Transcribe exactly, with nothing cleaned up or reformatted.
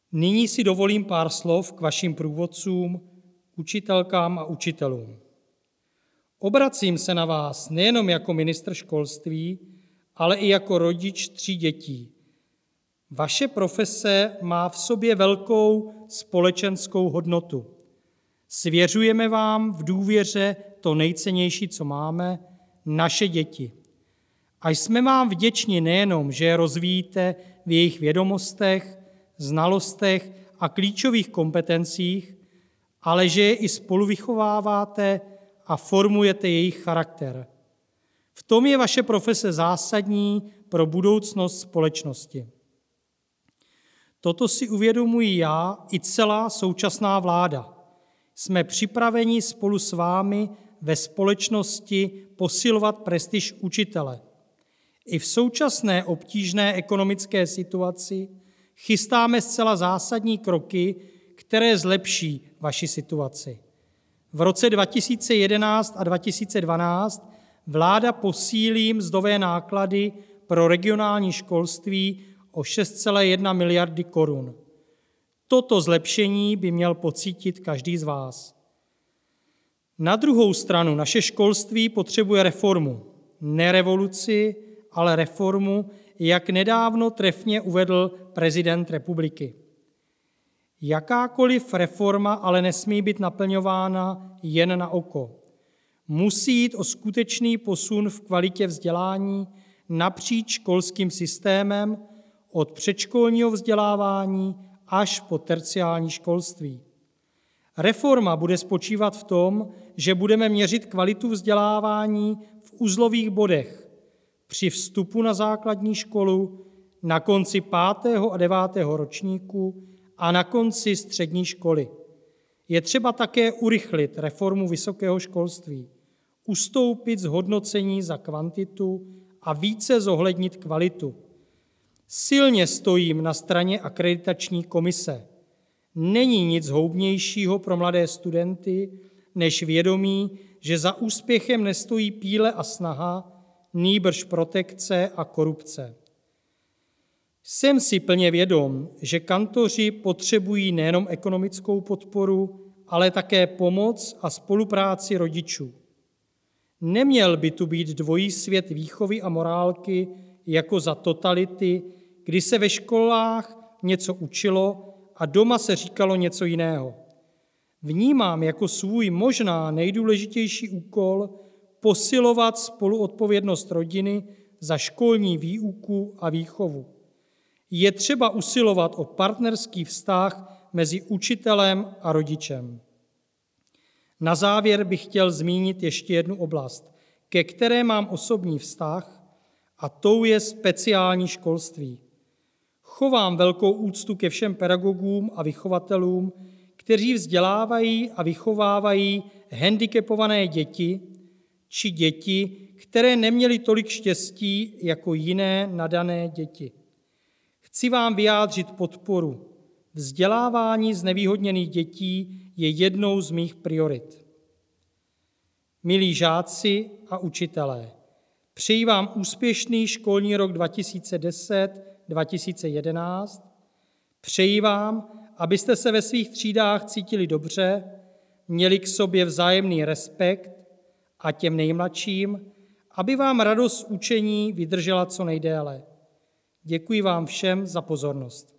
Nyní si dovolím pár slov k vašim průvodcům, učitelkám a učitelům. Obracím se na vás nejenom jako ministr školství, ale i jako rodič tří dětí. Vaše profese má v sobě velkou společenskou hodnotu. Svěřujeme vám v důvěře to nejcennější, co máme, naše děti. A jsme vám vděční nejenom, že je rozvíjíte v jejich vědomostech, znalostech a klíčových kompetencích, ale že je i spolu vychováváte a formujete jejich charakter. V tom je vaše profese zásadní pro budoucnost společnosti. Toto si uvědomuji já i celá současná vláda. Jsme připraveni spolu s vámi ve společnosti posilovat prestiž učitele. I v současné obtížné ekonomické situaci chystáme zcela zásadní kroky, které zlepší vaši situaci. V roce dva tisíce jedenáct a dva tisíce dvanáct vláda posílí mzdové náklady pro regionální školství o šest celá jedna miliardy korun. Toto zlepšení by měl pocítit každý z vás. Na druhou stranu naše školství potřebuje reformu. Ne revoluci, ale reformu, jak nedávno trefně uvedl prezident republiky. Jakákoliv reforma ale nesmí být naplňována jen na oko. Musí jít o skutečný posun v kvalitě vzdělání napříč školským systémem, od předškolního vzdělávání až po terciální školství. Reforma bude spočívat v tom, že budeme měřit kvalitu vzdělávání v uzlových bodech při vstupu na základní školu, na konci pátého a devátého ročníku a na konci střední školy. Je třeba také urychlit reformu vysokého školství, ustoupit z hodnocení za kvantitu a více zohlednit kvalitu. Silně stojím na straně akreditační komise. Není nic houbnějšího pro mladé studenty, než vědomí, že za úspěchem nestojí píle a snaha, nýbrž protekce a korupce. Jsem si plně vědom, že kantoři potřebují nejenom ekonomickou podporu, ale také pomoc a spolupráci rodičů. Neměl by tu být dvojí svět výchovy a morálky jako za totality, kdy se ve školách něco učilo a doma se říkalo něco jiného. Vnímám jako svůj možná nejdůležitější úkol posilovat spoluodpovědnost rodiny za školní výuku a výchovu. Je třeba usilovat o partnerský vztah mezi učitelem a rodičem. Na závěr bych chtěl zmínit ještě jednu oblast, ke které mám osobní vztah, a tou je speciální školství. Chovám velkou úctu ke všem pedagogům a vychovatelům, kteří vzdělávají a vychovávají handicapované děti či děti, které neměly tolik štěstí jako jiné nadané děti. Chci vám vyjádřit podporu. Vzdělávání znevýhodněných dětí je jednou z mých priorit. Milí žáci a učitelé, přeji vám úspěšný školní rok dva tisíce deset dva tisíce jedenáct. Přeji vám, abyste se ve svých třídách cítili dobře, měli k sobě vzájemný respekt a těm nejmladším, aby vám radost z učení vydržela co nejdéle. Děkuji vám všem za pozornost.